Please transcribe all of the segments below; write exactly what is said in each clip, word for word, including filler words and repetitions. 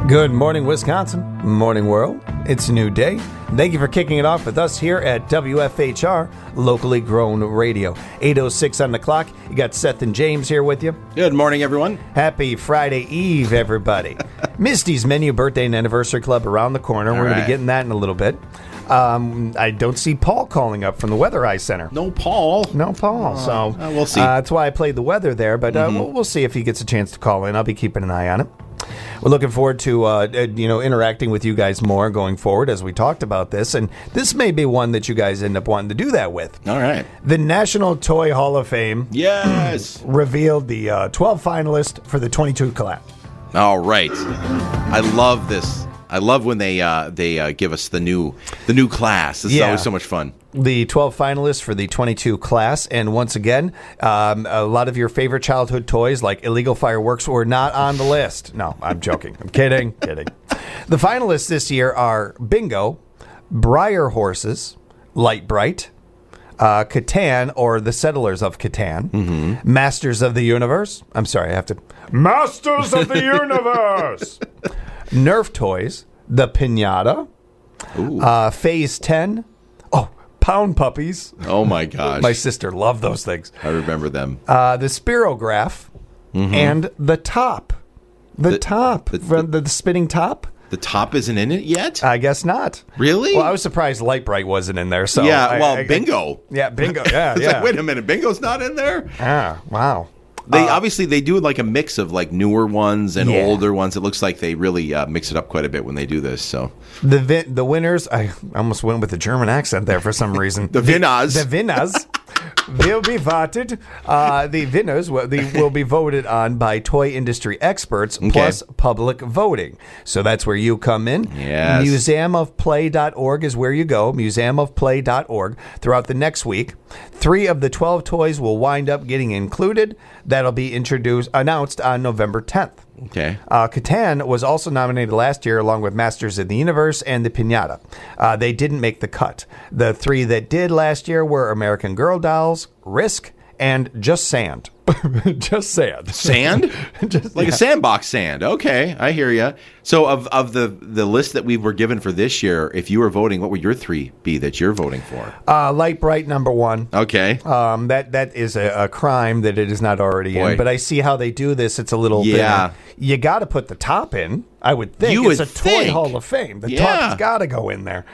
Good morning, Wisconsin. Morning, world. It's a new day. Thank you for kicking it off with us here at W F H R, locally grown radio. eight oh six on the clock. You got Seth and James here with you. Good morning, everyone. Happy Friday Eve, everybody. Misty's Menu Birthday and Anniversary Club around the corner. All We're going to right. be getting that in a little bit. Um, I don't see Paul calling up from the Weather Eye Center. No Paul. No Paul. So uh, we'll see. Uh, that's why I played the weather there, but uh, Mm-hmm. we'll, we'll see if he gets a chance to call in. I'll be keeping an eye on it. We're looking forward to uh, uh, you know interacting with you guys more going forward as we talked about this, and this may be one that you guys end up wanting to do that with. All right. The National Toy Hall of Fame Yes. revealed the uh, twelve finalists for the twenty-two class. All right. I love this. I love when they uh, they uh, give us the new the new class. This is Yeah. always so much fun. The twelve finalists for the twenty-two class, and once again, um, a lot of your favorite childhood toys like illegal fireworks were not on the list. No, I'm joking. I'm kidding, kidding. The finalists this year are Bingo, Briar Horses, Light Bright, uh, Catan, or the Settlers of Catan, Mm-hmm. Masters of the Universe. I'm sorry, I have to. Masters of the Universe! Nerf Toys, the Pinata, Ooh. uh, Phase ten. Oh, Pound Puppies. Oh, my gosh. My sister loved those things. I remember them. Uh, the Spirograph and the Top. The, The- Top. the- The, the, the spinning top? The top isn't in it yet? I guess not. Really? Well, I was surprised Light Bright wasn't in there. So yeah, I- well, I- I- bingo. yeah, bingo. Yeah, It's yeah. like, wait a minute, bingo's not in there? Ah, wow. They obviously they do like a mix of like newer ones and Yeah. older ones. It looks like they really uh, mix it up quite a bit when they do this. So The vi- the winners, I almost went with the German accent there for some reason. The winners. The, the winners will be voted. Uh, the winners will, the, will be voted on by toy industry experts plus public voting. So that's where you come in. Yes. museum of play dot org is where you go. museum of play dot org. Throughout the next week, three of the twelve toys will wind up getting included. That'll be introduced, announced on November tenth. okay, Uh, Catan was also nominated last year along with Masters of the Universe and the Pinata. Uh, they didn't make the cut. The three that did last year were American Girl Dolls, Risk, and Just Sand. Just Sand. sand Just, like yeah. a sandbox sand. Okay, I hear you. So of of the the list that we were given for this year, if you were voting, what would your three be that you're voting for? Uh, Light Bright, number one. Okay, Um, that that is a, a crime that it is not already Boy. in. But I see how they do this. It's a little Yeah. thinner. You got to put the top in. I would think You it's would a toy think. Hall of Fame. The Yeah. top's got to go in there.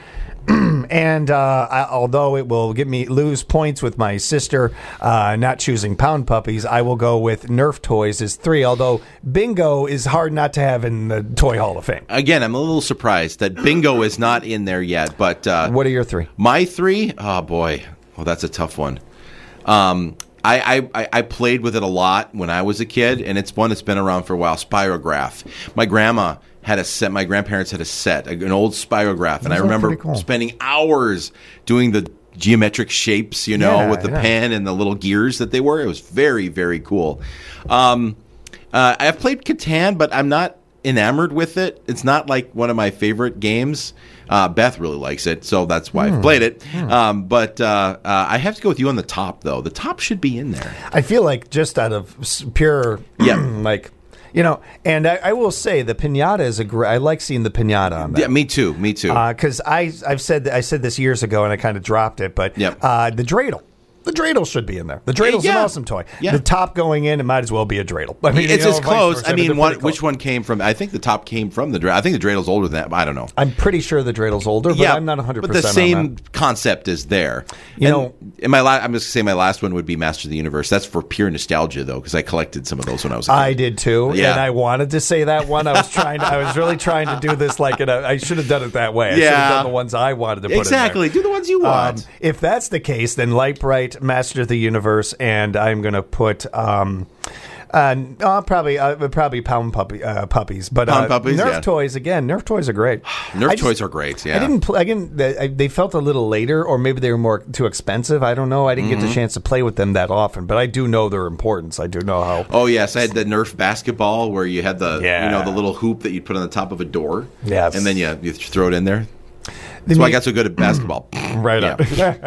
And uh, I, although it will get me lose points with my sister uh, not choosing Pound Puppies, I will go with Nerf Toys as three. Although Bingo is hard not to have in the Toy Hall of Fame. again, I'm a little surprised that bingo is not in there yet. But uh, What are your three? my three, oh boy, well that's a tough one. Um, I, I, I played with it a lot when I was a kid, and it's one that's been around for a while. Spirograph. My grandma had a set. My grandparents had a set, an old Spirograph, and Those I are remember pretty cool. spending hours doing the geometric shapes, you know, Yeah, with the yeah. pen and the little gears that they were. It was very, very cool. Um, uh, I've played Catan, but I'm not enamored with it. It's not like one of my favorite games. Uh, Beth really likes it, so that's why Hmm. I've played it. Um, but uh, uh, I have to go with you on the top, though. The top should be in there. I feel like just out of s- pure, Yeah. like, you know, and I, I will say the Pinata is a great. I like seeing the Pinata on that. Yeah, me too. Me too. Because I I've said I said this years ago and I kind of dropped it, but Yep. uh, the dreidel, the dreidel should be in there. The dreidle's Yeah. an awesome toy. Yeah. The top going in, it might as well be a dreidel. I mean, it's you know, as vice close. versa, I but mean, they're one, pretty close. which one came from? I think the top came from the dreidel. I think the dreidel's older than that, but I don't know. I'm pretty sure the dreidel's older, but I'm not one hundred but percent the on same that. concept is there. You And know- in my la- I'm just gonna say my last one would be Master of the Universe. That's for pure nostalgia, though, because I collected some of those when I was a kid. I did too, Yeah. and I wanted to say that one. I was trying. To, I was really trying to do this like in a. I should have done it that way. I should have Yeah. done the ones I wanted to put Exactly. in there. Do the ones you Um, want. if that's the case, then Light Bright, Master of the Universe, and I'm going to put um, uh, uh, probably uh, probably Pound puppy, uh, Puppies. But Pound uh, Puppies, Nerf yeah. toys, again, Nerf toys are great. Nerf I just- toys are great. Yeah. I didn't play, again, they, I- they felt a little later, or maybe they were more too expensive. I don't know. I didn't Mm-hmm. get the chance to play with them that often, but I do know their importance. I do know how. Oh yes, I had the Nerf basketball where you had the Yeah. you know the little hoop that you put on the top of a door. Yes. And then you you throw it in there. That's why I got so good at basketball. Right on.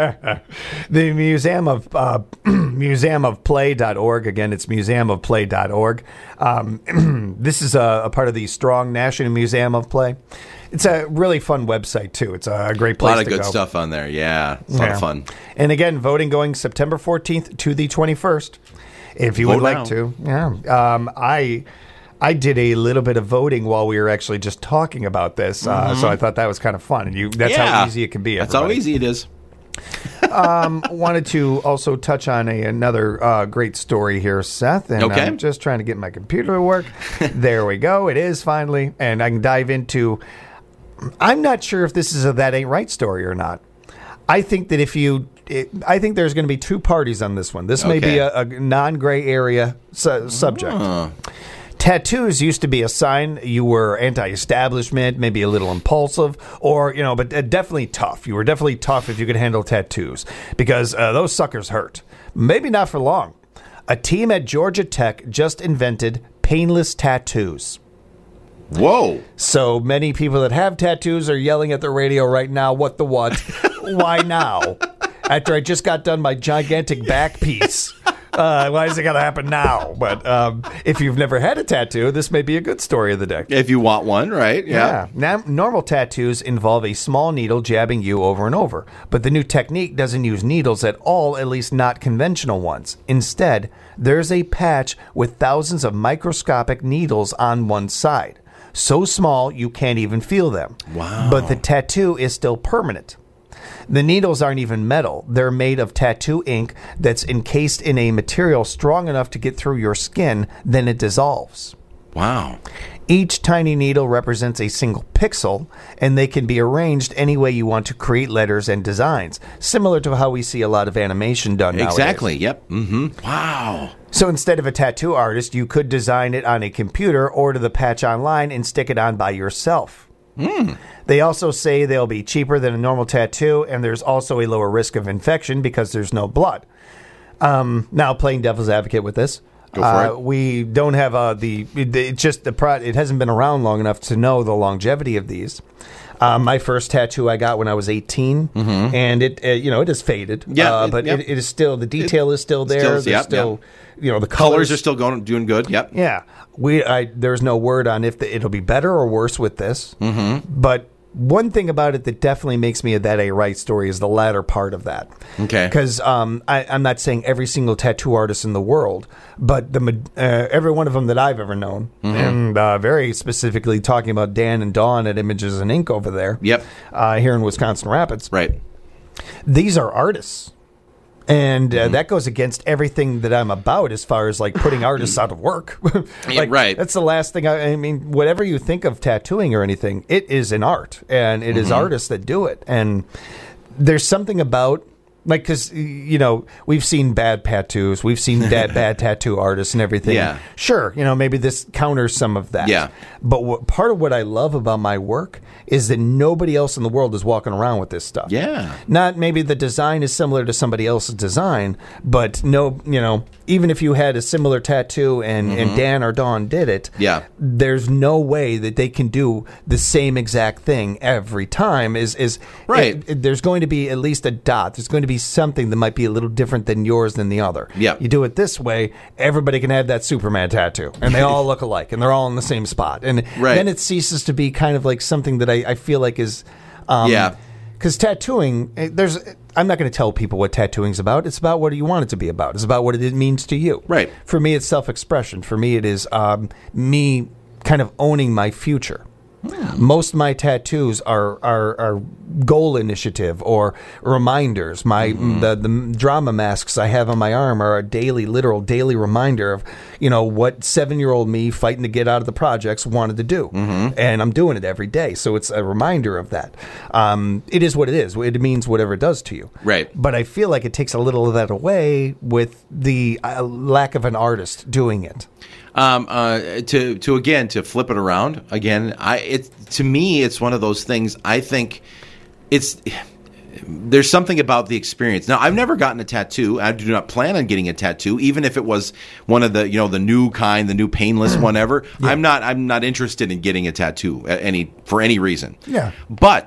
The Museum of uh, museum of play dot org. Again, it's museum of play dot org. Um, this is a, a part of the Strong National Museum of Play. It's a really fun website, too. It's a great place to go. A lot of good stuff on there, yeah. It's a yeah. lot of fun. And again, voting going September fourteenth to the twenty-first, if you Vote would like now. to. Yeah. Um, I... I did a little bit of voting while we were actually just talking about this, uh, mm-hmm. so I thought that was kind of fun. And you, that's yeah. how easy it can be. Everybody. That's how easy it is. um, wanted to also touch on a, another uh, great story here, Seth. And okay. I'm just trying to get my computer to work. There we go. It is finally. And I can dive into... I'm not sure if this is a That Ain't Right story or not. I think that if you... It, I think there's going to be two parties on this one. This okay. may be a, a non-gray area su- subject. Oh. Tattoos used to be a sign you were anti-establishment, maybe a little impulsive, or, you know, but definitely tough. You were definitely tough if you could handle tattoos, because uh, those suckers hurt. Maybe not for long. A team at Georgia Tech just invented painless tattoos. Whoa. So many people that have tattoos are yelling at the radio right now, what the what? Why now? After I just got done my gigantic back piece. Uh, why is it got to happen now? But um, if you've never had a tattoo, this may be a good story of the day. If you want one, right? Yeah. yeah. Now, normal tattoos involve a small needle jabbing you over and over. But the new technique doesn't use needles at all, at least not conventional ones. Instead, there's a patch with thousands of microscopic needles on one side. So small, you can't even feel them. Wow. But the tattoo is still permanent. The needles aren't even metal. They're made of tattoo ink that's encased in a material strong enough to get through your skin, then it dissolves. Wow. Each tiny needle represents a single pixel, and they can be arranged any way you want to create letters and designs, similar to how we see a lot of animation done nowadays. Exactly, yep. Mm-hmm. Wow. So instead of a tattoo artist, you could design it on a computer, order the patch online, and stick it on by yourself. Mm. They also say they'll be cheaper than a normal tattoo, and there's also a lower risk of infection because there's no blood. Um, now, playing devil's advocate with this, Go for uh, it. we don't have uh, the. It, it just the pro, it hasn't been around long enough to know the longevity of these. Uh, my first tattoo I got when I was eighteen, mm-hmm. and it uh, you know it has faded. Yeah, uh, but yep. it, it is still the detail it, is still there. Still, There's yep, still yep. you know the colors, colors are still going doing good. Yep. Yeah, we I, there's no word on if the, it'll be better or worse with this, mm-hmm. but. One thing about it that definitely makes me a That Ain't Right story is the latter part of that. Okay. Because um, I'm not saying every single tattoo artist in the world, but the uh, every one of them that I've ever known, mm-hmm. and uh, very specifically talking about Dan and Dawn at Images and Ink over there, yep, uh, here in Wisconsin Rapids. Right. These are artists. And uh, mm-hmm. that goes against everything that I'm about as far as like putting artists out of work. like, yeah, right. That's the last thing. I, I mean, whatever you think of tattooing or anything, it is an art, and it mm-hmm. is artists that do it. And there's something about like because you know we've seen bad tattoos, we've seen bad bad tattoo artists and everything. Yeah. Sure, you know maybe this counters some of that. Yeah. But what, part of what I love about my work is that nobody else in the world is walking around with this stuff. Yeah. Not maybe the design is similar to somebody else's design, but no, you know, even if you had a similar tattoo and, mm-hmm. and Dan or Dawn did it, yeah. there's no way that they can do the same exact thing every time. Is is right. It, it, there's going to be at least a dot. There's going to be something that might be a little different than yours than the other. Yeah. You do it this way, everybody can have that Superman tattoo, and they all look alike, and they're all in the same spot. And right. then it ceases to be kind of like something that I, I feel like is... Um, yeah. Because tattooing, there's... I'm not going to tell people what tattooing's about. It's about what you want it to be about. It's about what it means to you. Right. For me, it's self-expression. For me, it is um, me kind of owning my future. Hmm. Most of my tattoos are, are are goal initiative or reminders. My mm-hmm. the the drama masks I have on my arm are a daily, literal daily reminder of you know what seven year old me fighting to get out of the projects wanted to do, mm-hmm. and I'm doing it every day. So it's a reminder of that. Um, it is what it is. It means whatever it does to you. Right. But I feel like it takes a little of that away with the uh, lack of an artist doing it. Um, uh, to to again to flip it around again, I it to me it's one of those things. I think it's there's something about the experience. Now I've never gotten a tattoo. I do not plan on getting a tattoo, even if it was one of the you know the new kind, the new painless whatever. Yeah. I'm not I'm not interested in getting a tattoo any for any reason. Yeah, but.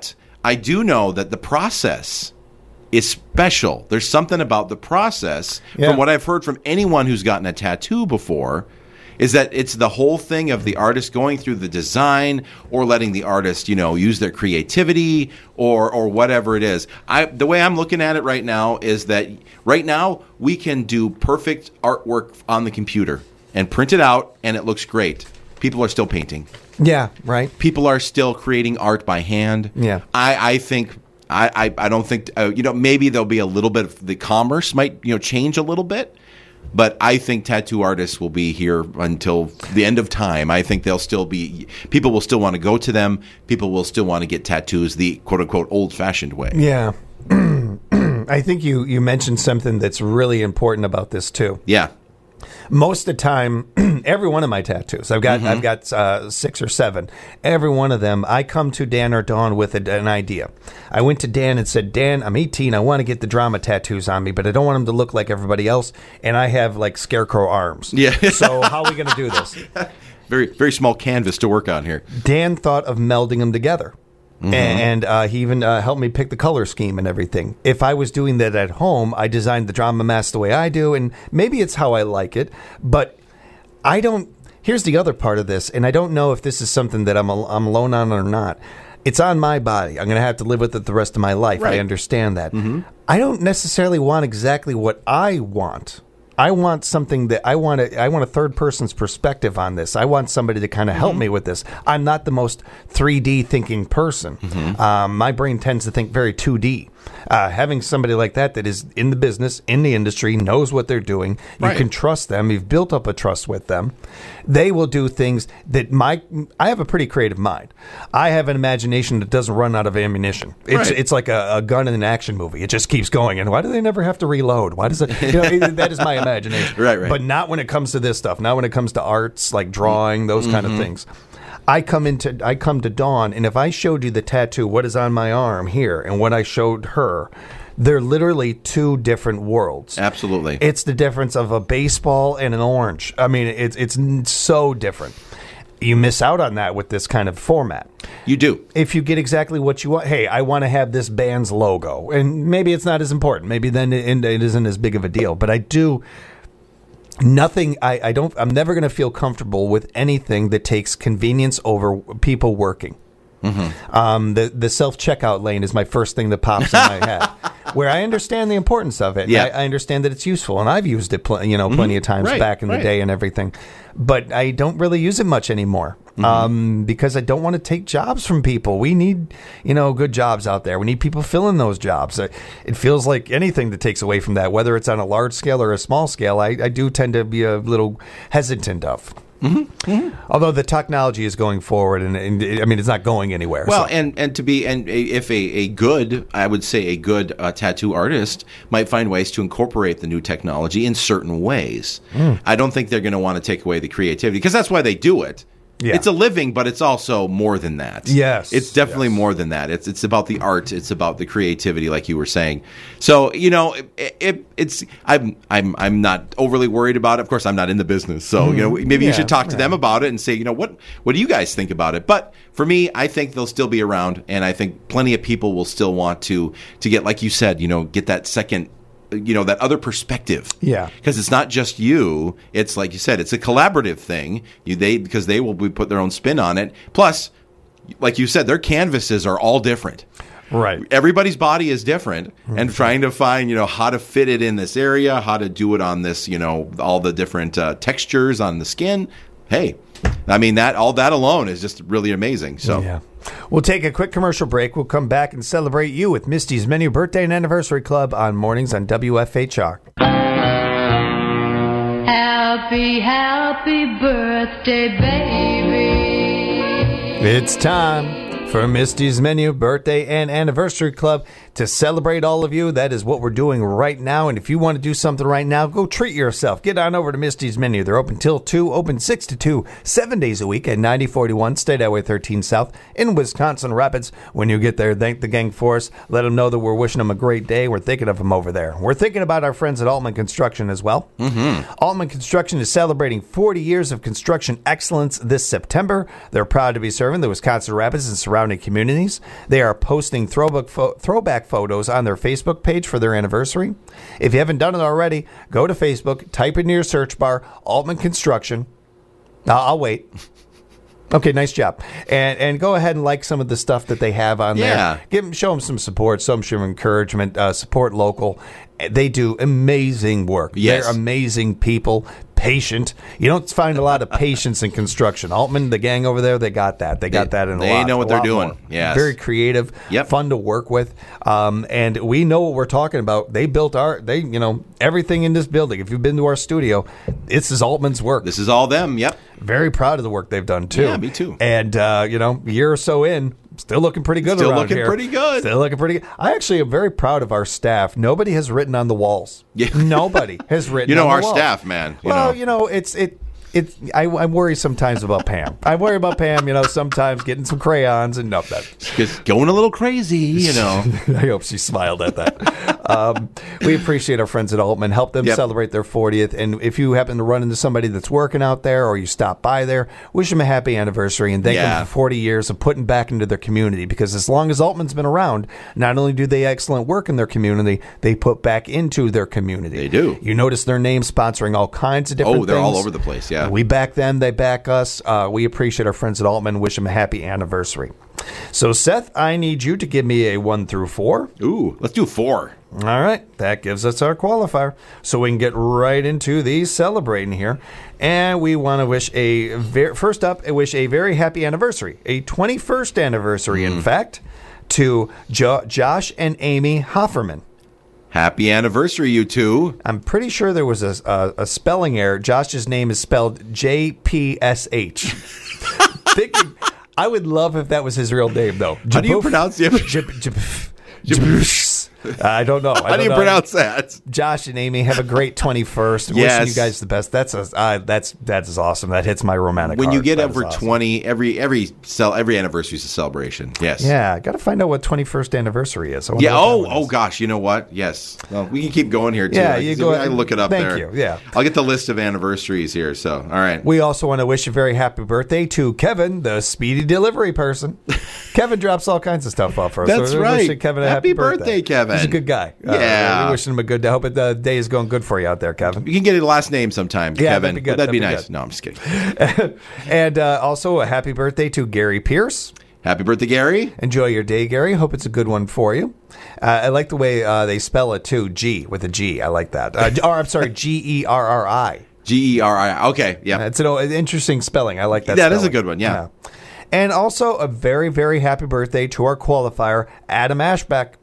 I do know that the process is special. There's something about the process, Yeah. from what I've heard from anyone who's gotten a tattoo before, is that it's the whole thing of the artist going through the design or letting the artist, you know, use their creativity or or whatever it is. I the way I'm looking at it right now is that right now we can do perfect artwork on the computer and print it out and it looks great. People are still painting. Yeah, right. People are still creating art by hand. Yeah. I, I think I, I, I don't think uh, you know, maybe there'll be a little bit of the commerce might, you know, change a little bit. But I think tattoo artists will be here until the end of time. I think they'll still be – people will still want to go to them. People will still want to get tattoos the quote-unquote old-fashioned way. Yeah. I think you, you mentioned something that's really important about this too. Yeah. Most of the time, every one of my tattoos, I've got Mm-hmm. I've got uh, six or seven. Every one of them, I come to Dan or Dawn with a, an idea. I went to Dan and said, Dan, I'm eighteen. I want to get the drama tattoos on me, but I don't want them to look like everybody else. And I have like scarecrow arms. Yeah. So how are we going to do this? Very very small canvas to work on here. Dan thought of melding them together. Mm-hmm. And uh, he even uh, helped me pick the color scheme and everything. If I was doing that at home, I designed the drama mask the way I do, and maybe it's how I like it, but I don't. Here's the other part of this, and I don't know if this is something that I'm al- I'm alone on or not. It's on my body. I'm going to have to live with it the rest of my life. Right. I understand that. Mm-hmm. I don't necessarily want exactly what I want. I want something that I want to, I want a third person's perspective on this. I want somebody to kind of help Mm-hmm. me with this. I'm not the most three D thinking person. Mm-hmm. Um, my brain tends to think very two D. Uh, having somebody like that that is in the business, in the industry, knows what they're doing, you Right. can trust them. You've built up a trust with them. They will do things that my. I have a pretty creative mind. I have an imagination that doesn't run out of ammunition. It's Right. it's like a, a gun in an action movie. It just keeps going. And why do they never have to reload? Why does it? You know, that is my imagination. Right, right. But not when it comes to this stuff. Not when it comes to arts like drawing, those kind Mm-hmm. of things. I come into I come to Dawn, and if I showed you the tattoo, what is on my arm here, and what I showed her, they're literally two different worlds. Absolutely. It's the difference of a baseball and an orange. I mean, it's it's n- so different. You miss out on that with this kind of format. You do. If you get exactly what you want, hey, I want to have this band's logo, and maybe it's not as important. Maybe then it, it isn't as big of a deal. But I do. Nothing. I, I don't. I'm never going to feel comfortable with anything that takes convenience over people working. Mm-hmm. Um, the the self checkout lane is my first thing that pops in my head, where I understand the importance of it. Yeah. I, I understand that it's useful, and I've used it, pl- you know, plenty of times Right, back in the right. day and everything. But I don't really use it much anymore. Mm-hmm. Um, because I don't want to take jobs from people. We need, you know, good jobs out there. We need people filling those jobs. Uh, It feels like anything that takes away from that, whether it's on a large scale or a small scale, I, I do tend to be a little hesitant of. Mm-hmm. Mm-hmm. Although the technology is going forward, and, and it- I mean, it's not going anywhere. Well, so. and, and to be and a- if a, a good, I would say a good uh, tattoo artist might find ways to incorporate the new technology in certain ways. Mm. I don't think they're going to want to take away the creativity because that's why they do it. Yeah. It's a living, but it's also more than that. Yes, it's definitely yes. more than that. It's it's about the art. It's about the creativity, like you were saying. So you know, it, it, it's I'm I'm I'm not overly worried about it. Of course, I'm not in the business, so you know maybe you Yeah, should talk to yeah. them about it and say, you know, what what do you guys think about it? But for me, I think they'll still be around, and I think plenty of people will still want to to get, like you said, you know, get that second. You know, that other perspective. Yeah. Because it's not just you. It's like you said, it's a collaborative thing. You they because they will be put their own spin on it. Plus, like you said, their canvases are all different. Right. Everybody's body is different, and trying to find, you know, how to fit it in this area, how to do it on this, you know, all the different uh, textures on the skin. Hey, I mean, that all that alone is just really amazing. So Yeah. We'll take a quick commercial break. We'll come back and celebrate you with Misty's Menu Birthday and Anniversary Club on mornings on W F H R. Happy, happy birthday, baby. It's time for Misty's Menu Birthday and Anniversary Club. to celebrate all of you. That is what we're doing right now. And if you want to do something right now, go treat yourself. Get on over to Misty's Menu. They're open till two, open six to two, seven days a week at ninety forty-one State Highway thirteen South in Wisconsin Rapids. When you get there, thank the gang for us. Let them know that we're wishing them a great day. We're thinking of them over there. We're thinking about our friends at Altman Construction as well. Mm-hmm. Altman Construction is celebrating forty years of construction excellence this September. They're proud to be serving the Wisconsin Rapids and surrounding communities. They are posting throwback, fo- throwback photos on their Facebook page for their anniversary. If you haven't done it already, go to Facebook, type in your search bar, Altman Construction. I'll, I'll wait. Okay, nice job. And and go ahead and like some of the stuff that they have on Yeah. there. Give them, show them some support, some some encouragement. Uh, support local. They do amazing work. Yes. They're amazing people. Patient. You don't find a lot of patience in construction. Altman, the gang over there, they got that. They got They- that in a they lot. know what a they're lot doing. more. Yes. Very creative. Yep. Fun to work with. Um, and we know what we're talking about. They built our. They you know everything in this building. If you've been to our studio, this is Altman's work. This is all them. Yep. Very proud of the work they've done, too. Yeah, me too. And, uh, you know, a year or so in, still looking pretty good Still around looking here. pretty good. Still looking pretty good. I actually am very proud of our staff. Nobody has written on the walls. Yeah. Nobody has written You know, on the our walls. staff, man. You well, know. you know, it's... it. It's, I, I worry sometimes about Pam. I worry about Pam, you know, sometimes getting some crayons and no, that. Just going a little crazy, you know. I hope she smiled at that. um, we appreciate our friends at Altman. Help them Yep. celebrate their fortieth. And if you happen to run into somebody that's working out there or you stop by there, wish them a happy anniversary and thank Yeah. them for forty years of putting back into their community. Because as long as Altman's been around, not only do they excellent work in their community, they put back into their community. They do. You notice their name sponsoring all kinds of different Oh, they're things. all over the place, yeah. We back them. They back us. Uh, we appreciate our friends at Altman. Wish them a happy anniversary. So, Seth, I need you to give me a one through four. Ooh, let's do four. All right. That gives us our qualifier. So we can get right into the celebrating here. And we want to wish a, ver- first up, I wish a very happy anniversary, a twenty-first anniversary, in fact, to jo- Josh and Amy Hofferman. Happy anniversary, you two. I'm pretty sure there was a, a, a spelling error. Josh's name is spelled J P S H. Thinking, I would love if that was his real name, though. How do you Jaboof? pronounce it? Jab- jab- Jaboof. I don't know. I How don't do you know. pronounce that? Josh and Amy, have a great twenty-first. Yes. Wishing you guys the best. That's a, uh, that's that's awesome. That hits my romantic When heart. you get That is over awesome. twenty, every every cel- every anniversary is a celebration. Yes. Yeah, got to find out what twenty-first anniversary is. I wonder Yeah. what that Oh. one Oh is. gosh. You know what? Yes. Well, we can keep going here too. Yeah, I, you so go I ahead. look it up Thank there. you, yeah. I'll get the list of anniversaries here. So, all right. We also want to wish a very happy birthday to Kevin, the speedy delivery person. Kevin drops all kinds of stuff off for us. That's so we're right. wishing Kevin a happy, Happy birthday, Kevin. He's a good guy. Uh, Yeah. we wishing him a good day. I hope the day is going good for you out there, Kevin. You can get a last name sometime, Yeah, Kevin. that'd be good. That'd be That'd be nice. good. No, I'm just kidding. And uh, also a happy birthday to Gary Pierce. Happy birthday, Gary. Enjoy your day, Gary. Hope it's a good one for you. Uh, I like the way uh, they spell it, too. G with a G. I like that. Uh, or, I'm sorry, G E R R I. G E R I. Okay. Yeah. It's an, an interesting spelling. I like that That is spelling. a good one, yeah. And also a very, very happy birthday to our qualifier, Adam Ashbeck.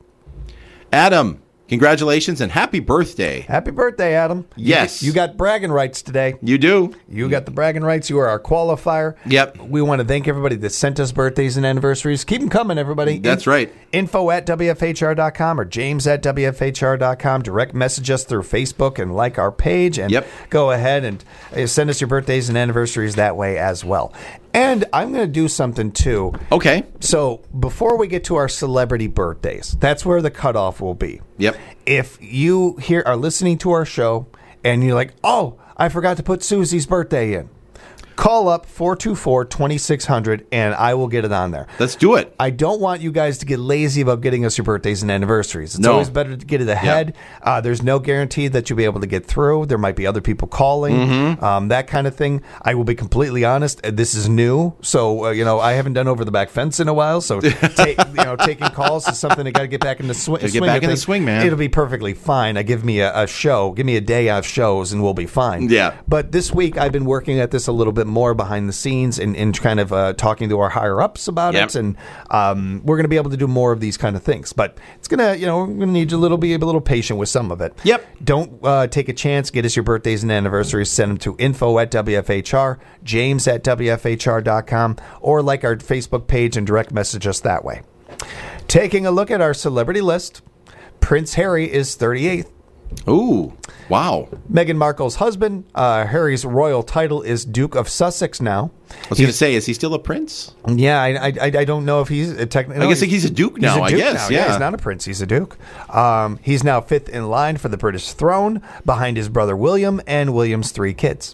Adam, congratulations and happy birthday. Happy birthday, Adam. You- Yes. You, got bragging rights today. You do. You got the bragging rights. You are our qualifier. Yep. We want to thank everybody that sent us birthdays and anniversaries. Keep them coming, everybody. That's right. Info at W F H R dot com or James at W F H R dot com. Direct message us through Facebook and like our page. And Yep. go ahead and uh, send us your birthdays and anniversaries that way as well. And I'm going to do something, too. Okay. So before we get to our celebrity birthdays, that's where the cutoff will be. Yep. If you here are listening to our show and you're like, oh, I forgot to put Susie's birthday in, call up four two four, two six zero zero and I will get it on there. Let's do it. I don't want you guys to get lazy about getting us your birthdays and anniversaries. It's No. always better to get it ahead. Uh, there's no guarantee that you'll be able to get through. There might be other people calling, Mm-hmm. um, that kind of thing. I will be completely honest. uh, This is new, so uh, you know I haven't done over the back fence in a while. So take, you know, taking calls is something I got to get back in the sw- get swing. back of in the things. swing, man. It'll be perfectly fine. I give me a, a show, give me a day of shows, and we'll be fine. Yeah. But this week I've been working at this a little bit more behind the scenes. And, and kind of uh, talking to our higher ups about Yep. it, and um, we're going to be able to do more of these kind of things. But it's gonna, you know, we're going to need you a little, be a little patient with some of it. Yep. Don't uh, take a chance. Get us your birthdays and anniversaries. Send them to info at W F H R, James at W F H R dot com, or like our Facebook page and direct message us that way. Taking a look at our celebrity list, Prince Harry is thirty-eighth. Ooh, wow. Meghan Markle's husband, uh, Harry's royal title is Duke of Sussex now. I was going to say, is he still a prince? Yeah, I, I, I don't know if he's a technically. I guess he's a duke now, He's a duke I guess, now. yeah. He's not a prince. He's a duke. Um, he's now fifth in line for the British throne, behind his brother William and William's three kids.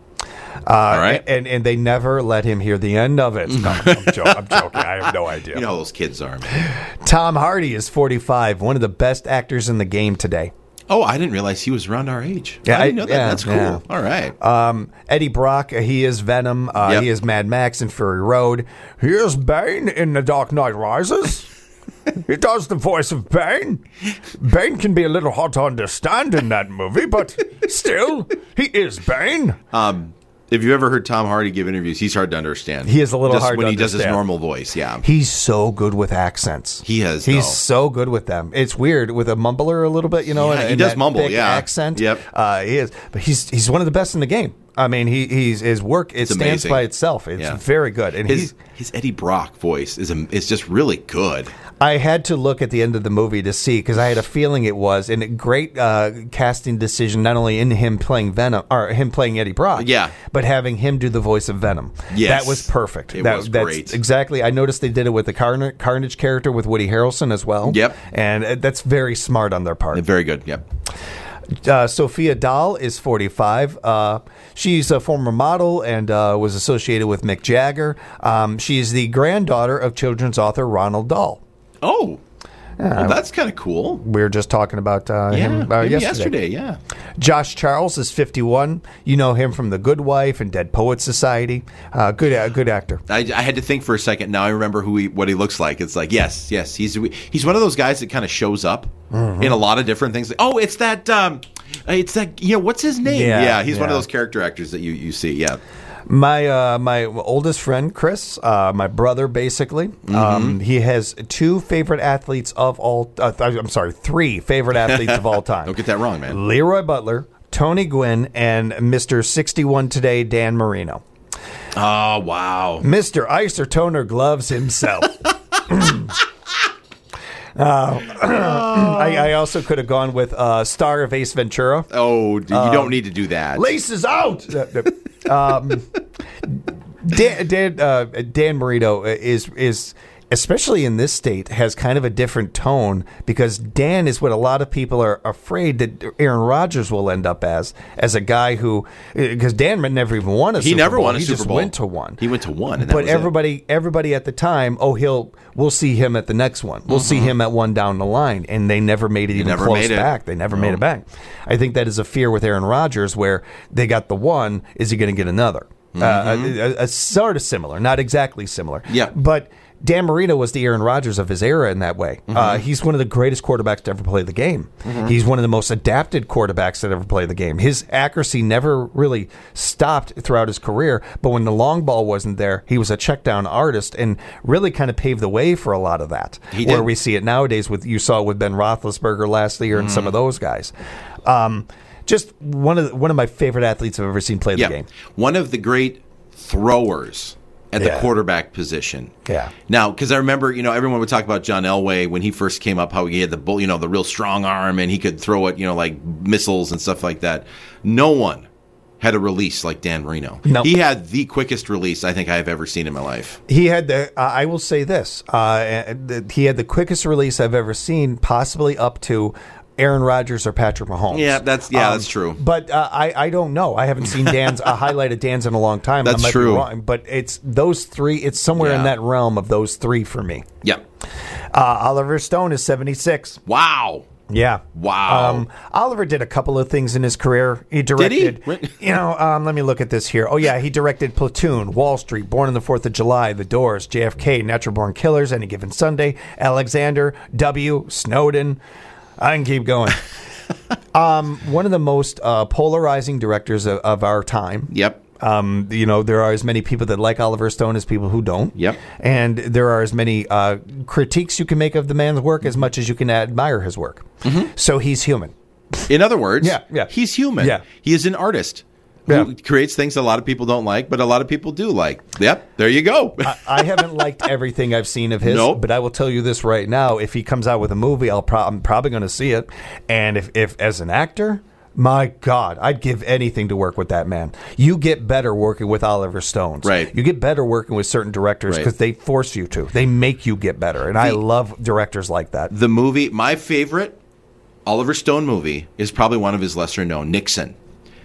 Uh, All right. And, and they never let him hear the end of it. No, I'm, jo- I'm joking. I have no idea. You know how those kids are, man. Tom Hardy is forty-five, one of the best actors in the game today. Oh, I didn't realize he was around our age. Yeah, I didn't know I- that. yeah, That's cool. yeah. All right. Um, Eddie Brock, uh, he is Venom. Uh, Yep. He is Mad Max in Fury Road. He is Bane in The Dark Knight Rises. He does the voice of Bane. Bane can be a little hard to understand in that movie, but still, he is Bane. Um, if you've ever heard Tom Hardy give interviews, he's hard to understand. He is a little Just hard when to he does his understand. normal voice. Yeah. He's so good with accents. He has, He's though. so good with them. It's weird with a mumbler a little bit, you know. Yeah, and, he and does that mumble, thick yeah. accent. Yep. Uh, he is, but he's he's one of the best in the game. I mean, he he's his work. It It's stands amazing. by itself. It's Yeah. very good, and His he's. his Eddie Brock voice is a, is just really good. I had to look at the end of the movie to see because I had a feeling it was, and a great uh, casting decision, not only in him playing Venom or him playing Eddie Brock, Yeah. but having him do the voice of Venom. Yes. That was perfect. It that, was that's great. Exactly. I noticed they did it with the Carnage, Carnage character with Woody Harrelson as well. Yep. And uh, that's very smart on their part. Very good. Yep. Uh, Sophia Dahl is forty-five. Uh, she's a former model and uh, was associated with Mick Jagger. Um, she's the granddaughter of children's author Ronald Dahl. Oh, well, that's kind of cool. We were just talking about uh, Yeah, him uh, maybe yesterday. yesterday. Yeah. Josh Charles is fifty-one. You know him from The Good Wife and Dead Poets Society. Uh, good, uh, good actor. I, I had to think for a second. Now I remember who he, what he looks like. It's like yes, yes. He's he's one of those guys that kind of shows up Mm-hmm. in a lot of different things. Oh, it's that. Um, it's that. Yeah. What's his name? Yeah, Yeah. he's one of yeah. those character actors that you you see. Yeah. My uh, my oldest friend Chris, uh, my brother, basically. Mm-hmm. Um, he has two favorite athletes of all. Uh, th- I'm sorry, three favorite athletes of all time. Don't get that wrong, man. Leroy Butler, Tony Gwynn, and Mister sixty-one Today, Dan Marino. Oh wow. Mister Icer Toner Gloves himself. Uh, I, I also could have gone with uh, star of Ace Ventura. Oh, you don't need to do that. Laces out. um, Dan Dan, uh, Dan Marino is is especially in this state has kind of a different tone because Dan is what a lot of people are afraid that Aaron Rodgers will end up as as a guy who because Dan never even won a He Super never Bowl. won a he Super just Bowl. went to one. He went to one, and that But was it. everybody everybody at the time, oh he'll we'll see him at the next one. We'll see him at one down the line, and they never made it even never close made it. back. They never No. made it back. I think that is a fear with Aaron Rodgers where they got the one. Is he going to get another? Uh, a, a, a sort of similar, not exactly similar. Yeah. But Dan Marino was the Aaron Rodgers of his era in that way. Uh, he's one of the greatest quarterbacks to ever play the game. He's one of the most adapted quarterbacks that ever played the game. His accuracy never really stopped throughout his career, but when the long ball wasn't there, he was a check down artist and really kind of paved the way for a lot of that. He where did. we see it nowadays with you saw with Ben Roethlisberger last year and some of those guys. Um, just one of the, one of my favorite athletes I've ever seen play yeah. the game. One of the great throwers at Yeah. the quarterback position. Yeah. Now, because I remember, you know, everyone would talk about John Elway when he first came up, how he had the bull, you know, the real strong arm, and he could throw it, you know, like missiles and stuff like that. No one had a release like Dan Marino. No. He had the quickest release I think I have ever seen in my life. He had the. Uh, I will say this. Uh, the, he had the quickest release I've ever seen, possibly up to Aaron Rodgers or Patrick Mahomes. Yeah, that's yeah, that's true. But uh, I, I don't know. I haven't seen Dan's a highlight of Dan's in a long time. That's I might true. Be wrong, but it's those three. It's somewhere in Yeah. that realm of those three for me. Yeah. Uh, Oliver Stone is seventy-six. Wow. Yeah. Wow. Um, Oliver did a couple of things in his career. He directed. Did he? You know, um, let me look at this here. Oh yeah, he directed Platoon, Wall Street, Born on the Fourth of July, The Doors, J F K, Natural Born Killers, Any Given Sunday, Alexander, W, Snowden. I can keep going. um, one of the most uh, polarizing directors of, of our time. Yep. Um, you know, there are as many people that like Oliver Stone as people who don't. Yep. And there are as many uh, critiques you can make of the man's work as much as you can admire his work. So he's human. In other words, Yeah, yeah. he's human. Yeah. He is an artist. who Yeah. creates things a lot of people don't like, but a lot of people do like. Yep, there you go. I, I haven't liked everything I've seen of his, Nope. but I will tell you this right now: if he comes out with a movie, I'll pro- I'm probably going to see it. And if, if as an actor, my God, I'd give anything to work with that man. You get better working with Oliver Stone. Right. You get better working with certain directors Right. because they force you to. They make you get better, and I The- love directors like that. The movie, my favorite Oliver Stone movie, is probably one of his lesser known, Nixon.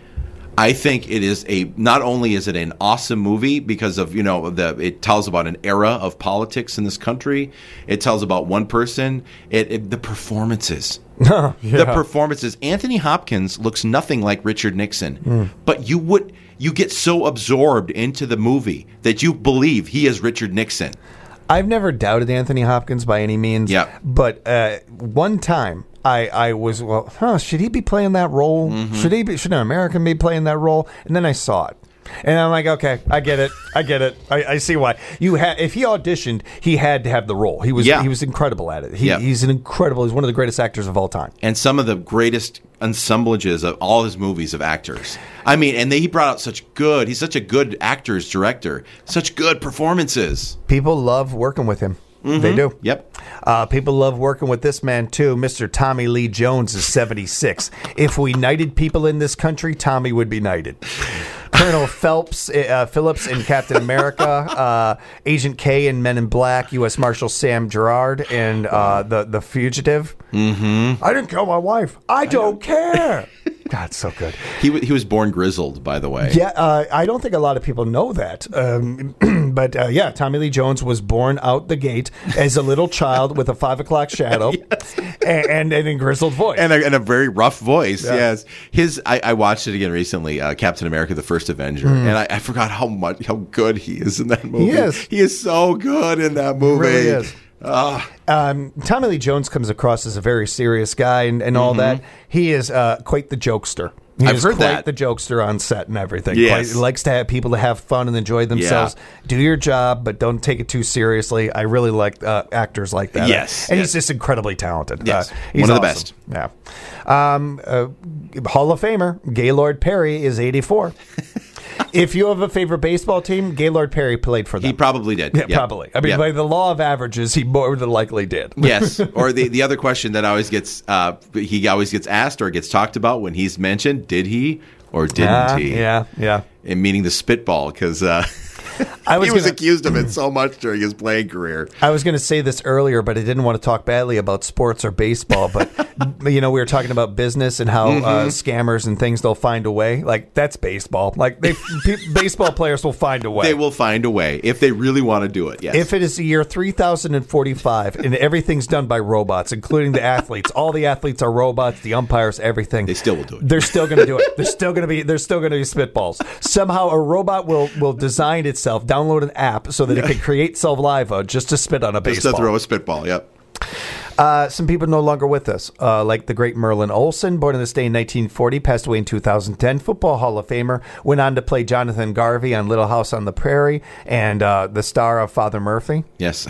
I think it is a, not only is it an awesome movie because of, you know, the it tells about an era of politics in this country. It tells about one person. It, it the performances. The performances. Anthony Hopkins looks nothing like Richard Nixon, Mm. but you would you get so absorbed into the movie that you believe he is Richard Nixon. I've never doubted Anthony Hopkins by any means. Yeah. But uh, one time I, I was, well, huh, should he be playing that role? Mm-hmm. Should he be, should an American be playing that role? And then I saw it. And I'm like, okay, I get it. I get it. I, I see why. You had if he auditioned, he had to have the role. He was Yeah. he was incredible at it. He, Yeah. He's an incredible. He's one of the greatest actors of all time. And some of the greatest ensemblages of all his movies of actors. I mean, and they, he brought out such good. He's such a good actor's director. Such good performances. People love working with him. Mm-hmm. They do. Yep. Uh, people love working with this man, too. Mister Tommy Lee Jones is seventy-six. If we knighted people in this country, Tommy would be knighted. Colonel Phelps, uh, Phillips in Captain America, uh, Agent K in Men in Black, U S Marshal Sam Gerard in uh, the, the Fugitive. Mm-hmm. I didn't kill my wife. I don't care. God, so good. He w- he was born grizzled, by the way. Yeah, uh, I don't think a lot of people know that. Um, but uh, yeah, Tommy Lee Jones was born out the gate as a little child with a five o'clock shadow and, and, and a grizzled voice. And a, and a very rough voice. Yeah. Yes, his. I, I watched it again recently. Uh, Captain America: The First Avenger, and I, I forgot how much how good he is in that movie. He is. He is so good in that movie. Really is. Ah. Um, Tommy Lee Jones comes across as a very serious guy and, and all that. He is uh, quite the jokester. He I've is heard quite that. the jokester on set and everything. Yes. Quite- he likes to have people to have fun and enjoy themselves. Do your job, but don't take it too seriously. I really like uh, actors like that. Yes, And yes. he's just incredibly talented. Yes. Uh, he's One of the awesome. Yeah. Um, uh, Hall of Famer Gaylord Perry is eighty-four. If you have a favorite baseball team, Gaylord Perry played for them. He probably did. Yeah, Yep. probably. I mean, Yep. by the law of averages, he more than likely did. Yes. Or the the other question that always gets uh, he always gets asked or gets talked about when he's mentioned: did he or didn't Ah, he? yeah, yeah. And meaning the spitball, because uh, I was he was gonna, accused of it so much during his playing career. I was going to say this earlier, but I didn't want to talk badly about sports or baseball. But you know, we were talking about business and how Mm-hmm. uh, scammers and things, they'll find a way. Like that's baseball. Like they, pe- baseball players will find a way. They will find a way if they really want to do it. Yes. If it is the year three thousand forty-five and everything's done by robots, including the athletes, all the athletes are robots, the umpires, everything. They still will do it. They're still going to do it. They're still going to be. They're still going to be spitballs. Somehow, a robot will will design itself, download an app so that it can create saliva just to spit on a Just baseball. to throw a spitball. Yep. Uh, some people no longer with us, uh, like the great Merlin Olsen, born in this day in nineteen forty, passed away in two thousand ten. Football Hall of Famer, went on to play Jonathan Garvey on Little House on the Prairie, and uh, the star of Father Murphy. Yes.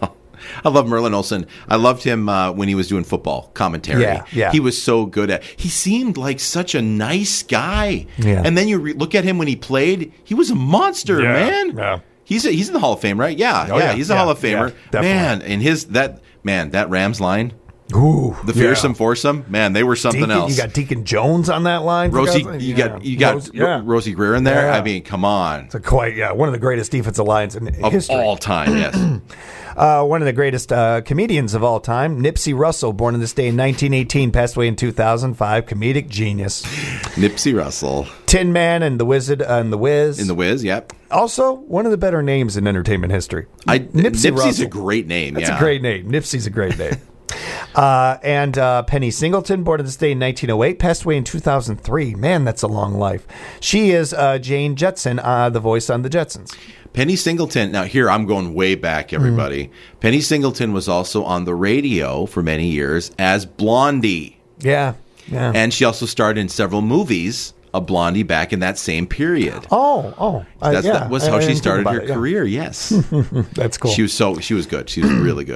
I love Merlin Olsen. I loved him uh, when he was doing football commentary. Yeah, yeah. He was so good at. He seemed like such a nice guy. Yeah. And then you re- look at him when he played. He was a monster, Yeah, man. yeah. He's a, he's in the Hall of Fame, right? Yeah, Oh, yeah, yeah, He's a yeah, Hall of Famer, yeah, definitely. man. And his that man that Rams line, Ooh, the fearsome foursome, man, they were something Deacon, else. you got Deacon Jones on that line. for Rosie, God's sake? you Yeah. got you got Rose- Ro- yeah. Rosie Greer in there. Yeah. I mean, come on, It's a quite yeah, one of the greatest defensive lines in of history. all time. Yes. Uh, one of the greatest uh, comedians of all time, Nipsey Russell, born in this day in nineteen eighteen, passed away in two thousand five. Comedic genius. Nipsey Russell Tin Man and the Wizard and the Wiz. in the Wiz. Yep. Also, one of the better names in entertainment history. I, Nipsey Nipsey's Russell. a great name. That's yeah. a great name. Nipsey's a great name. uh, and uh, Penny Singleton, born in this day in nineteen oh eight, passed away in two thousand three. Man, that's a long life. She is uh, Jane Jetson, uh, the voice on the Jetsons. Penny Singleton. Now, here I'm going way back, everybody. Penny Singleton was also on the radio for many years as Blondie, Yeah, yeah. and she also starred in several movies of Blondie back in that same period. oh, oh, I- That's, yeah. that was I- how I she didn't think started about her it, yeah. career. Yes, That's cool. she was so she was good. She was really good.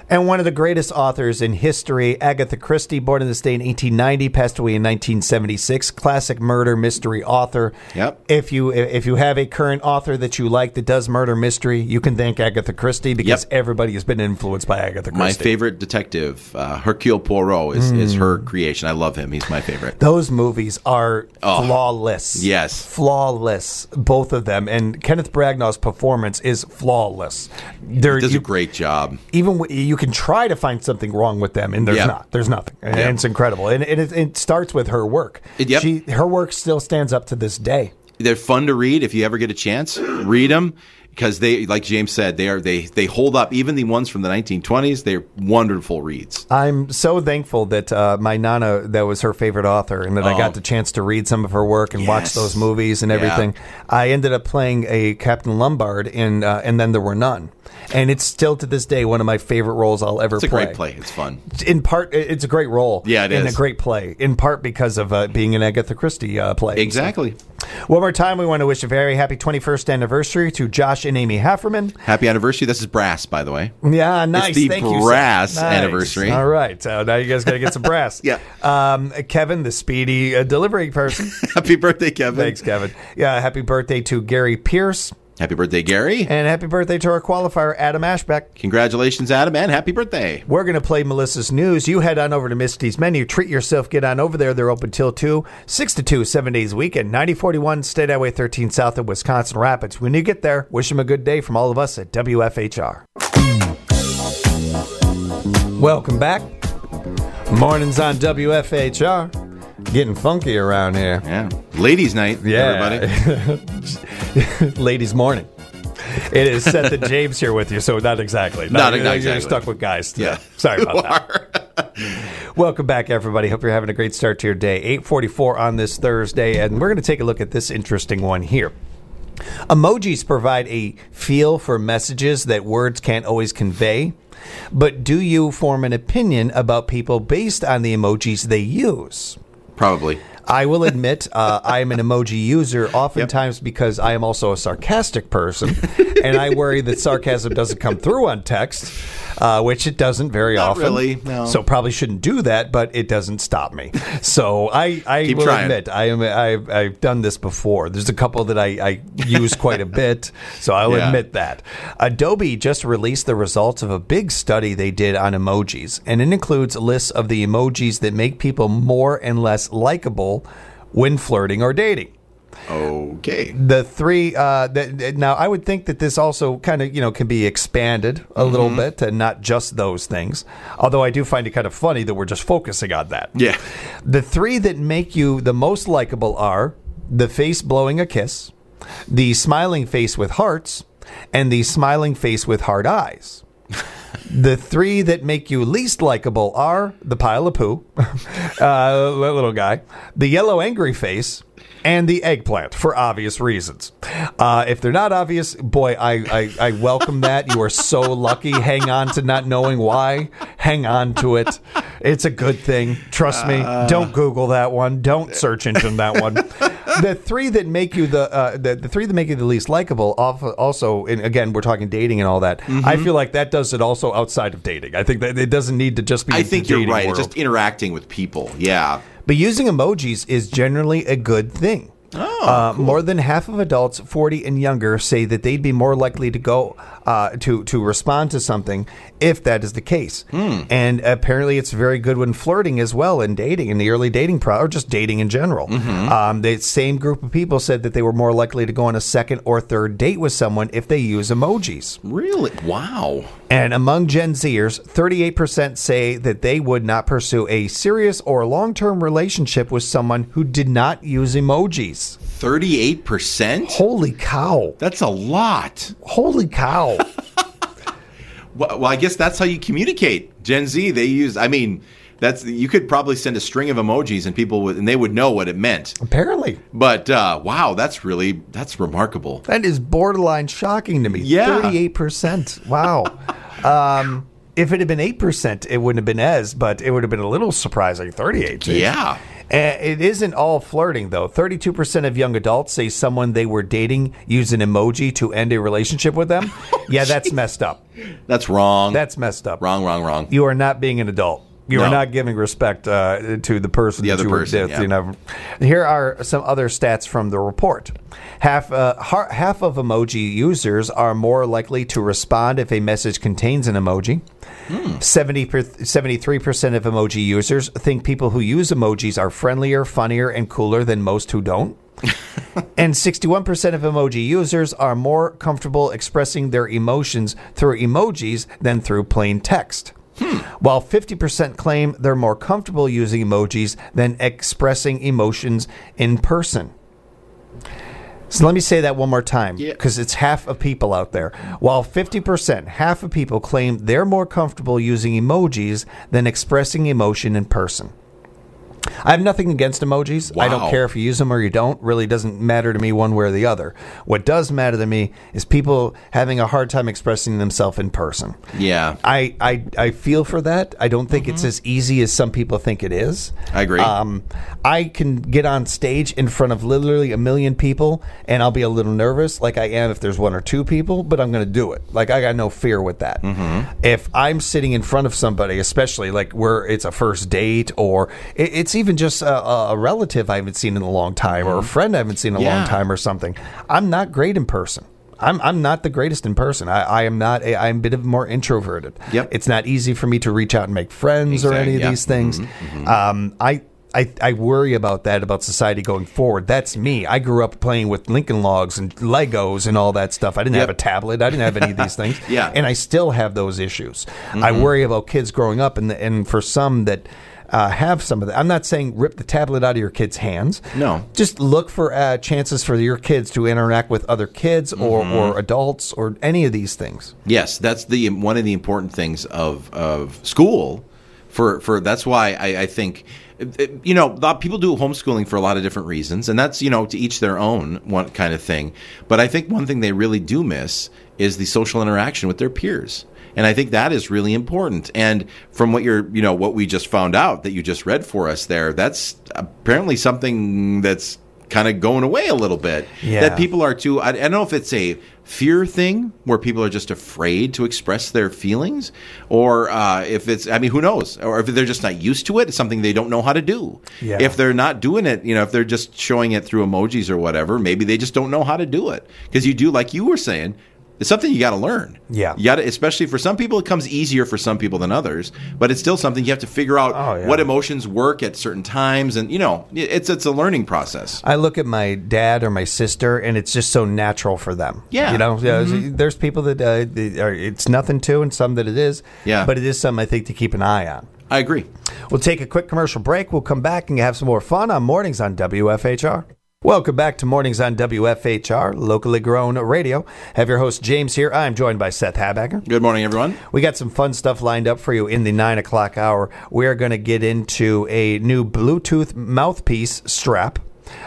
And one of the greatest authors in history, Agatha Christie, born in this day in eighteen ninety, passed away in nineteen seventy-six. Classic murder mystery author. Yep. If you if you have a current author that you like that does murder mystery, you can thank Agatha Christie because Yep. everybody has been influenced by Agatha Christie. My favorite detective, uh, Hercule Poirot, is, is her creation. I love him. He's my favorite. Those movies are Oh, flawless. yes. Flawless. Both of them. And Kenneth Bragnall's performance is flawless. There, He does you, a great job. even w- you can try to find something wrong with them, and there's Yeah. not. There's nothing. And Yeah. it's incredible. And it, it, it starts with her work. It- yep. She Her work still stands up to this day. They're fun to read if you ever get a chance. Read them because they, like James said, they are they they hold up. Even the ones from the nineteen twenties, they're wonderful reads. I'm so thankful that uh, my Nana, that was her favorite author, and that I Oh. got the chance to read some of her work and watch Yes. those movies and Yeah. everything. I ended up playing a Captain Lombard in uh, And Then There Were None. And it's still to this day one of my favorite roles I'll ever It's a play. great play. It's fun. In part, it's a great role. Yeah, it and is. a great play. In part because of uh, being an Agatha Christie uh, play. Exactly. One more time, we want to wish a very happy twenty-first anniversary to Josh and Amy Hefferman. Happy anniversary. This is brass, by the way. Yeah, nice. the Thank you, sir. brass Nice. anniversary. All right. Uh, now you guys got to get some brass. Yeah. Um, Kevin, the speedy uh, delivery person. Happy birthday, Kevin. Thanks, Kevin. Yeah, happy birthday to Gary Pierce. Happy birthday, Gary. And happy birthday to our qualifier, Adam Ashbeck. Congratulations, Adam, and happy birthday. We're going to play Melissa's News. You head on over to Misty's Menu. Treat yourself. Get on over there. They're open till two, six to two, seven days a week at ninety forty-one State Highway thirteen South of Wisconsin Rapids. When you get there, wish them a good day from all of us at W F H R. Welcome back. Mornings on W F H R. Getting funky around here. Yeah. Ladies' night, everybody. Ladies' morning. It is Seth and James here with you, so not exactly. Not you're- exactly. You're stuck with guys today. Yeah. Sorry about You that. Welcome back, everybody. Hope you're having a great start to your day. eight forty-four on this Thursday, and we're going to take a look at this interesting one here. Emojis provide a feel for messages that words can't always convey, but do you form an opinion about people based on the emojis they use? Probably. I will admit uh, I am an emoji user oftentimes because I am also a sarcastic person, and I worry that sarcasm doesn't come through on text, uh, which it doesn't very Not often. really, no. So probably shouldn't do that, but it doesn't stop me. So I, I Keep will trying. admit I am I've, I've done this before. There's a couple that I, I use quite a bit, so I'll Yeah. admit that. Adobe just released the results of a big study they did on emojis, and it includes lists of the emojis that make people more and less likable when flirting or dating. Okay. The three uh, that, now I would think that this also kind of you know can be expanded a little bit and not just those things. Although I do find it kind of funny that we're just focusing on that. Yeah. The three that make you the most likable are the face blowing a kiss, the smiling face with hearts, and the smiling face with hard eyes. The three that make you least likable are the pile of poo, uh, little guy, the yellow angry face, and the eggplant for obvious reasons. Uh, if they're not obvious, boy, I, I, I welcome that. You are so lucky. Hang on to not knowing why. Hang on to it. It's a good thing. Trust me. Don't Google that one. Don't search engine that one. The three that make you the, uh, the the three that make you the least likable. Also, and again, we're talking dating and all that. Mm-hmm. I feel like that does it also outside of dating. I think that it doesn't need to just be. I the think you're dating right. It's world. just interacting with people. Yeah. But using emojis is generally a good thing. Oh, uh, More than half of adults forty and younger say that they'd be more likely to go uh, to to respond to something if that is the case. Hmm. And apparently, it's very good when flirting as well and dating in the early dating pro or just dating in general. Mm-hmm. Um, the same group of people said that they were more likely to go on a second or third date with someone if they use emojis. Really? Wow. And among Gen Zers, thirty-eight percent say that they would not pursue a serious or long-term relationship with someone who did not use emojis. thirty-eight percent? Holy cow. That's a lot. Holy cow. Well, well, I guess that's how you communicate. Gen Z, they use, I mean, that's you could probably send a string of emojis and people would, and they would know what it meant. Apparently. But uh, wow, that's really, that's remarkable. That is borderline shocking to me. Yeah. thirty-eight percent. Wow. um, if it had been eight percent, it wouldn't have been as, but it would have been a little surprising. thirty-eight. Geez. Yeah. And it isn't all flirting, though. thirty-two percent of young adults say someone they were dating used an emoji to end a relationship with them. Yeah, that's messed up. That's wrong. That's messed up. Wrong, wrong, wrong. You are not being an adult. You No. are not giving respect uh, to the person The that other you person, were with. yeah. You know. Here are some other stats from the report. Half uh, har- half of emoji users are more likely to respond if a message contains an emoji. Hmm. seventy per- seventy-three percent of emoji users think people who use emojis are friendlier, funnier, and cooler than most who don't. And sixty-one percent of emoji users are more comfortable expressing their emotions through emojis than through plain text. Hmm. While fifty percent claim they're more comfortable using emojis than expressing emotions in person. So let me say that one more time, because Yeah. it's half of people out there. While fifty percent, half of people claim they're more comfortable using emojis than expressing emotion in person. I have nothing against emojis. I don't Wow. care if you use them or you don't. Really doesn't matter to me one way or the other. What does matter to me is people having a hard time expressing themselves in person. Yeah. I, I, I feel for that. I don't think it's as easy as some people think it is. I agree. Um, I can get on stage in front of literally a million people, and I'll be a little nervous, like I am if there's one or two people, but I'm going to do it. Like, I got no fear with that. If I'm sitting in front of somebody, especially like where it's a first date, or it, it's even just a, a relative I haven't seen in a long time, or a friend I haven't seen in a Yeah. long time, or something, I'm not great in person. I'm I'm not the greatest in person. I, I am not. A, I'm a bit of more introverted. Yep. It's not easy for me to reach out and make friends or any Exactly, of yeah. these things. Um, I. I, I worry about that, about society going forward. That's me. I grew up playing with Lincoln Logs and Legos and all that stuff. I didn't Yep. have a tablet. I didn't have any of these things. Yeah. And I still have those issues. I worry about kids growing up, and, and for some that uh, have some of that. I'm not saying rip the tablet out of your kids' hands. No. Just look for uh, chances for your kids to interact with other kids or, or adults or any of these things. Yes, that's the one of the important things of of school. For for that's why I, I think, you know, a lot of people do homeschooling for a lot of different reasons, and that's, you know, to each their own, one kind of thing. But I think one thing they really do miss is the social interaction with their peers. And I think that is really important. And from what you're, you know, what we just found out that you just read for us there, that's apparently something that's kind of going away a little bit. Yeah. That people are too, I, I don't know if it's a fear thing where people are just afraid to express their feelings, or uh, if it's, I mean, who knows? Or if they're just not used to it, it's something they don't know how to do. Yeah. If they're not doing it, you know, if they're just showing it through emojis or whatever, maybe they just don't know how to do it. Because you do, like you were saying, it's something you got to learn. Yeah. You got to, especially for some people, it comes easier for some people than others, but it's still something you have to figure out Oh, yeah. what emotions work at certain times. And, you know, it's, it's a learning process. I look at my dad or my sister, and it's just so natural for them. Yeah. You know, there's people that uh, they are, it's nothing to, and some that it is. Yeah. But it is something I think to keep an eye on. I agree. We'll take a quick commercial break. We'll come back and have some more fun on Mornings on W F H R. Welcome back to Mornings on W F H R, locally grown radio. Have your host, James, here. I'm joined by Seth Habacker. Good morning, everyone. We got some fun stuff lined up for you in the nine o'clock hour. We're going to get into a new Bluetooth mouthpiece strap.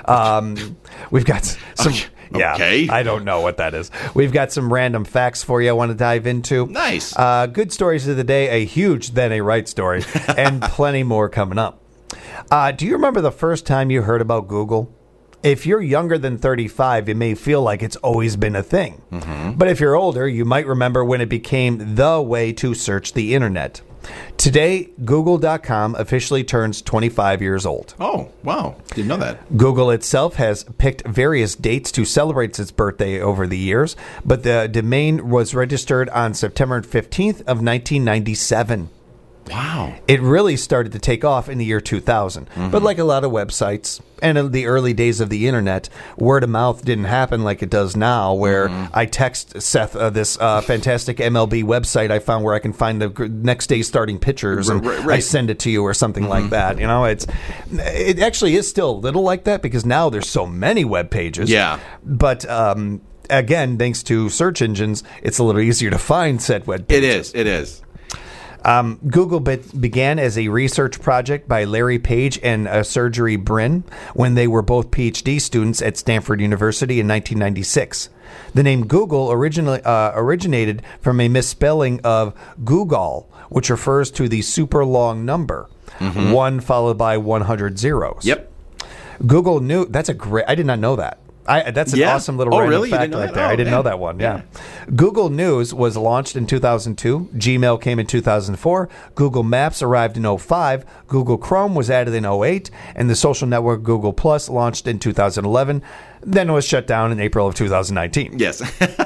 Um, we've got some... Okay. Yeah, Okay. I don't know what that is. We've got some random facts for you I want to dive into. Nice. Uh, good stories of the day, a huge Then A Right story, and plenty more coming up. Uh, do you remember the first time you heard about Google? If you're younger than thirty-five, it may feel like it's always been a thing. Mm-hmm. But if you're older, you might remember when it became the way to search the internet. Today, Google dot com officially turns twenty-five years old. Oh, wow. Didn't know that. Google itself has picked various dates to celebrate its birthday over the years, but the domain was registered on September fifteenth of nineteen ninety-seven. Wow. It really started to take off in the year two thousand. Mm-hmm. But like a lot of websites and in the early days of the internet, word of mouth didn't happen like it does now, where mm-hmm. I text Seth uh, this uh, fantastic M L B website I found where I can find the g- next day's starting pitchers, and right, right. I send it to you or something mm-hmm. like that. You know, it's it actually is still a little like that because now there's so many web pages. Yeah. But um, again, thanks to search engines, it's a little easier to find said web pages. It is. It is. Um, Google be- began as a research project by Larry Page and uh, Sergey Brin when they were both P H D students at Stanford University in nineteen ninety-six. The name Google originally uh, originated from a misspelling of Google, which refers to the super long number, mm-hmm. one followed by one hundred zeros. Yep. Google knew that's a great. I did not know that. I, that's an yeah. awesome little oh, random really? fact right there. Oh, I didn't man. know that one. Yeah. yeah. Google News was launched in two thousand two. Gmail came in two thousand four. Google Maps arrived in oh five. Google Chrome was added in oh eight. And the social network Google Plus launched in two thousand eleven. Then it was shut down in April of two thousand nineteen. Yes.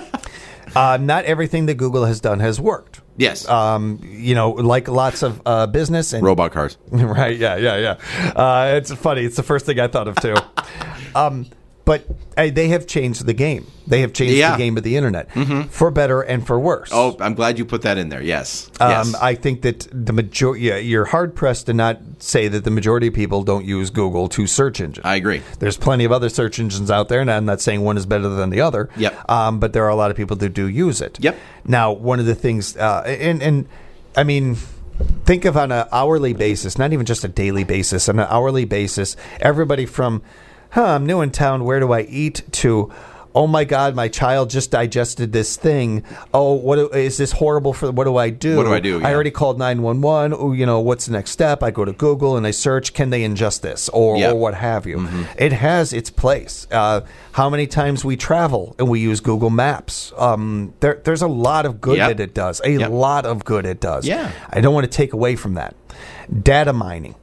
uh, not everything that Google has done has worked. Yes. Um, you know, like lots of uh, business and robot cars. Right. Yeah. Yeah. Yeah. Uh, it's funny. It's the first thing I thought of too. um, But uh, they have changed the game. They have changed yeah. the game of the internet mm-hmm. for better and for worse. Oh, I'm glad you put that in there. Yes. Um, yes. I think that the majority, yeah, you're hard pressed to not say that the majority of people don't use Google to search engine. I agree. There's plenty of other search engines out there, and I'm not saying one is better than the other. Yep. Um, but there are a lot of people that do use it. Yep. Now, one of the things, uh, and and I mean. Think of on an hourly basis, not even just a daily basis, on an hourly basis, everybody from, huh, I'm new in town, where do I eat, to, oh my God, my child just digested this thing. Oh, what do- is this horrible for, what do I do? What do I do? I Yeah. already called nine one one. Oh, you know, what's the next step? I go to Google and I search, can they ingest this? Or, Yep. or what have you. Mm-hmm. It has its place. Uh, how many times we travel and we use Google Maps. Um, there, there's a lot of good Yep. that it does. A Yep. lot of good it does. Yeah. I don't want to take away from that. Data mining.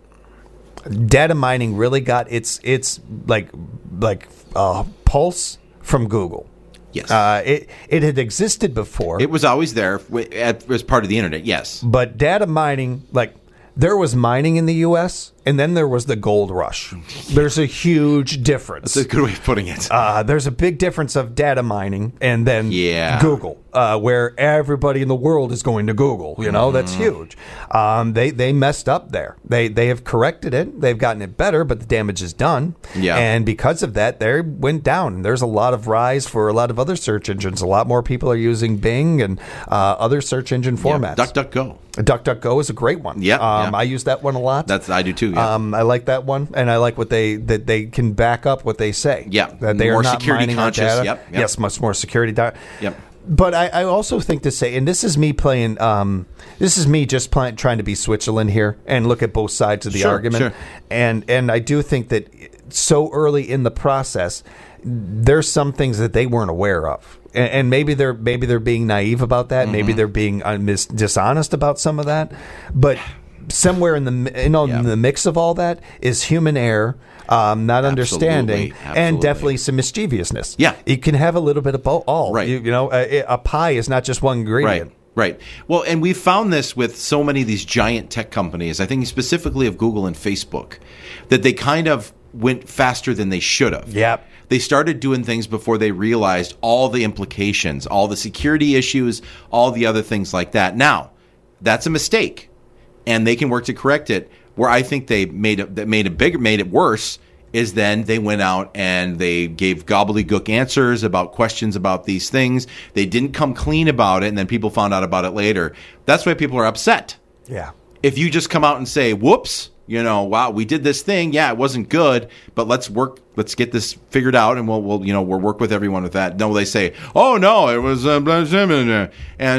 Data mining really got its its like like uh, pulse from Google. Yes. Uh, it it had existed before, It was always there w- at- as part of the internet. Yes. but data mining, like there was mining in the U S and then there was the gold rush. There's a huge difference. That's a good way of putting it. Uh, there's a big difference of data mining and then Yeah. Google, uh, where everybody in the world is going to Google. You know, that's huge. Um, they they messed up there. They they have corrected it. They've gotten it better, but the damage is done. Yeah. And because of that, they went down. There's a lot of rise for a lot of other search engines. A lot more people are using Bing and uh, other search engine formats. Yeah. DuckDuckGo. DuckDuckGo is a great one. Yeah, Um, yeah. I use that one a lot. That's I do too. Yeah. Um, I like that one, and I like what they that they can back up what they say. Yeah. that they More are not security mining our conscious. data. Yep, yep. Yes, much more security. Di- Yep. But I, I also think to say, and this is me playing. Um, this is me just playing, trying to be Switzerland here and look at both sides of the Sure, argument. sure. And and I do think that so early in the process, there's some things that they weren't aware of. And, and maybe they're maybe they're being naive about that. Mm-hmm. Maybe they're being uh, mis- dishonest about some of that. But somewhere in the mi- you know Yeah. in the mix of all that is human error, um, not understanding, Absolutely. and definitely some mischievousness. Yeah. you can have a little bit of both. All Right. you, you know, a, a pie is not just one ingredient. Right. Right. Well, and we've found this with so many of these giant tech companies, I think specifically of Google and Facebook, that they kind of went faster than they should have. Yep. They started doing things before they realized all the implications, all the security issues, all the other things like that. Now, that's a mistake, and they can work to correct it. Where I think they made it, that made it bigger, made it worse, is then they went out and they gave gobbledygook answers about questions about these things. They didn't come clean about it, and then people found out about it later. That's why people are upset. Yeah. If you just come out and say, whoops, you know, wow, we did this thing. Yeah, it wasn't good, but let's work, let's get this figured out, and we'll, we'll you know, we'll work with everyone with that. No, they say, oh, no, it was, uh, blah, blah, blah, blah.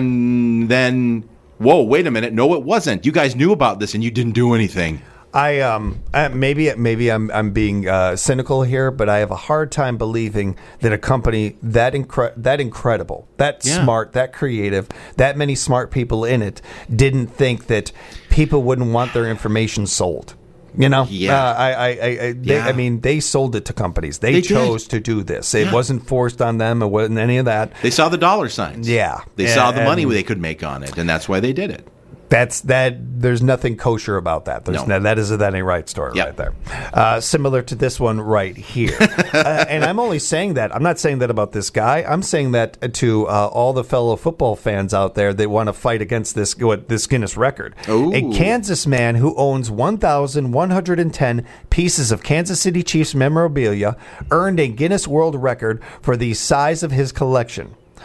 And then, whoa, wait a minute. No, it wasn't. You guys knew about this and you didn't do anything. I um uh, maybe maybe I'm I'm being uh, cynical here, but I have a hard time believing that a company that incre- that incredible, that Yeah. smart, that creative, that many smart people in it didn't think that people wouldn't want their information sold. You know, Yeah. uh, I I I, I, they, Yeah. I mean, they sold it to companies. They, They did. chose to do this. It Yeah. wasn't forced on them. It wasn't any of that. They saw the dollar signs. Yeah. They saw the And- money they could make on it, and that's why they did it. That's that. There's nothing kosher about that. There's No. no, that is a that ain't right story Yep. right there. Uh, similar to this one right here. uh, and I'm only saying that. I'm not saying that about this guy. I'm saying that to uh, all the fellow football fans out there that want to fight against this what this Guinness record. Ooh. A Kansas man who owns one thousand one hundred ten pieces of Kansas City Chiefs memorabilia earned a Guinness World Record for the size of his collection.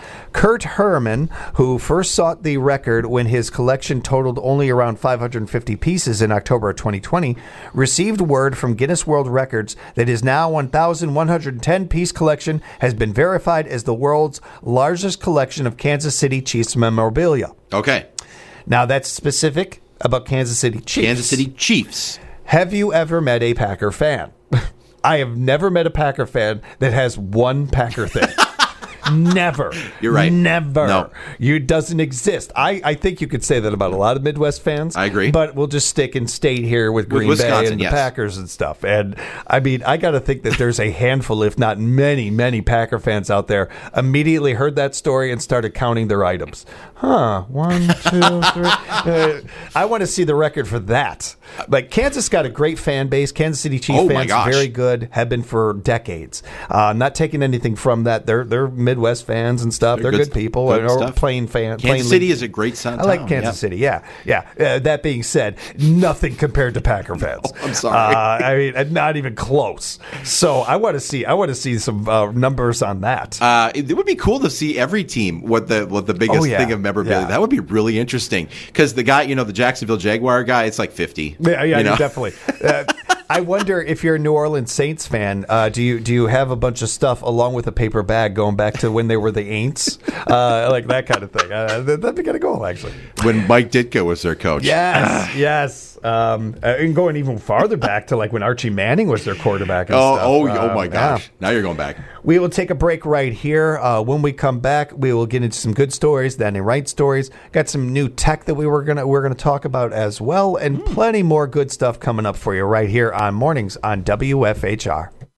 Kurt Herman, who first sought the record when his collection totaled only around five hundred fifty pieces in October of twenty twenty, received word from Guinness World Records that his now one thousand one hundred ten piece collection has been verified as the world's largest collection of Kansas City Chiefs memorabilia. Okay. Now, that's specific about Kansas City Chiefs. Kansas City Chiefs. Have you ever met a Packer fan? I have never met a Packer fan that has one Packer thing. Never. You're right. Never. No. You doesn't exist. I, I think you could say that about a lot of Midwest fans. I agree. But we'll just stick in state here with Green With Bay Wisconsin, and the yes. Packers and stuff. And I mean, I got to think that there's a handful, if not many, many Packer fans out there immediately heard that story and started counting their items. Huh. One, two, three. Uh, I want to see the record for that. Like, Kansas got a great fan base. Kansas City Chiefs Oh, my fans, gosh. very good, have been for decades. Uh, I'm not taking anything from that. They're they're Midwest fans and stuff. They're, They're good, good- people. good or stuff. plain fan. Kansas plain City league. is a great town. I like Kansas yeah. City. Yeah, yeah. Uh, that being said, nothing compared to Packer fans. Oh, I'm sorry. Uh, I mean, not even close. So I want to see. I want to see some uh, numbers on that. Uh, it, it would be cool to see every team what the what the biggest Oh, yeah. thing of memorabilia. Yeah. That would be really interesting because the guy, you know, the Jacksonville Jaguar guy, it's like fifty. Yeah, yeah, you know? definitely. Uh, I wonder if you're a New Orleans Saints fan. Uh, do you do you have a bunch of stuff along with a paper bag going back to when they were the Aints, uh, like that kind of thing? Uh, that'd be kind of cool, actually. When Mike Ditka was their coach. Yes, yes. Um, uh, and going even farther back to like when Archie Manning was their quarterback. And Oh, stuff. oh, Uh, oh my gosh! yeah. Now you're going back. We will take a break right here. Uh, when we come back, we will get into some good stories, then right stories. Got some new tech that we were gonna we're gonna talk about as well, and plenty more good stuff coming up for you right here on Mornings on W F H R.